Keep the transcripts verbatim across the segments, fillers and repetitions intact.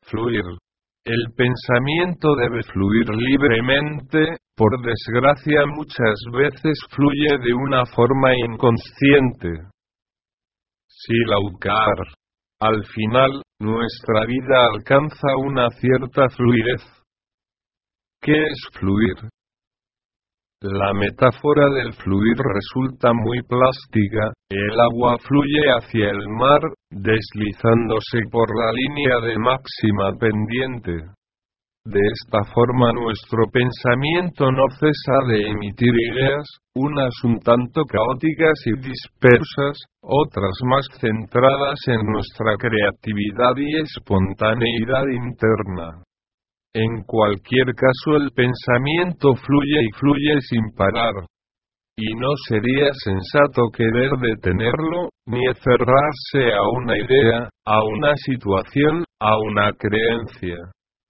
Fluir. El pensamiento debe fluir libremente, por desgracia muchas veces fluye de una forma inconsciente. Silaukar. Al final, nuestra vida alcanza una cierta fluidez. ¿Qué es fluir? La metáfora del fluir resulta muy plástica. El agua fluye hacia el mar, deslizándose por la línea de máxima pendiente. De esta forma nuestro pensamiento no cesa de emitir ideas, unas un tanto caóticas y dispersas, otras más centradas en nuestra creatividad y espontaneidad interna. En cualquier caso el pensamiento fluye y fluye sin parar. Y no sería sensato querer detenerlo, ni cerrarse a una idea, a una situación, a una creencia.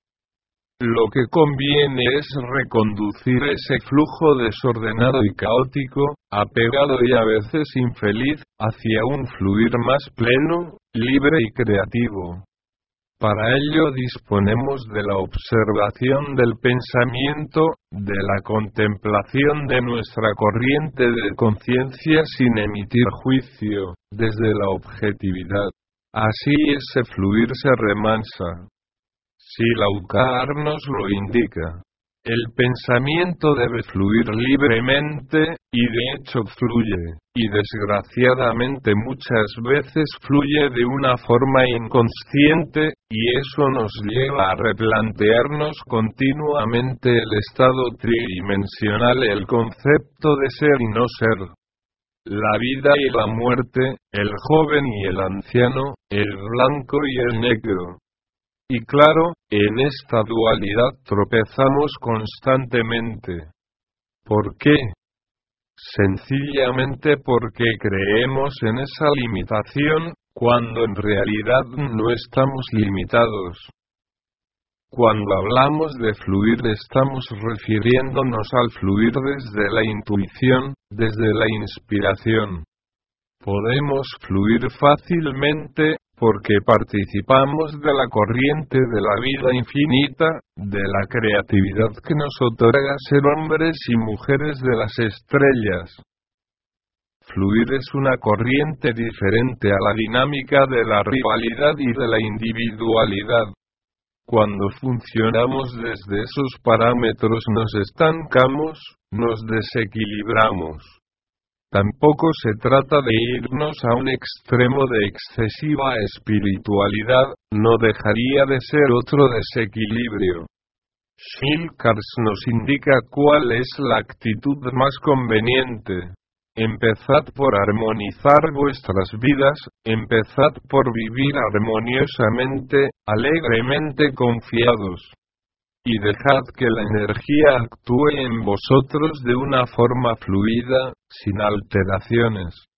Lo que conviene es reconducir ese flujo desordenado y caótico, apegado y a veces infeliz, hacia un fluir más pleno, libre y creativo. Para ello disponemos de la observación del pensamiento, de la contemplación de nuestra corriente de conciencia sin emitir juicio, desde la objetividad. Así ese fluir se remansa. Silaukar nos lo indica. El pensamiento debe fluir libremente, y de hecho fluye, y desgraciadamente muchas veces fluye de una forma inconsciente, y eso nos lleva a replantearnos continuamente el estado tridimensional, el concepto de ser y no ser. La vida y la muerte, el joven y el anciano, el blanco y el negro. Y claro, en esta dualidad tropezamos constantemente. ¿Por qué? Sencillamente porque creemos en esa limitación, cuando en realidad no estamos limitados. Cuando hablamos de fluir estamos refiriéndonos al fluir desde la intuición, desde la inspiración. Podemos fluir fácilmente, porque participamos de la corriente de la vida infinita, de la creatividad que nos otorga ser hombres y mujeres de las estrellas. Fluir es una corriente diferente a la dinámica de la rivalidad y de la individualidad. Cuando funcionamos desde esos parámetros nos estancamos, nos desequilibramos. Tampoco se trata de irnos a un extremo de excesiva espiritualidad, no dejaría de ser otro desequilibrio. Shilkars nos indica cuál es la actitud más conveniente. Empezad por armonizar vuestras vidas, empezad por vivir armoniosamente, alegremente confiados. Y dejad que la energía actúe en vosotros de una forma fluida, sin alteraciones.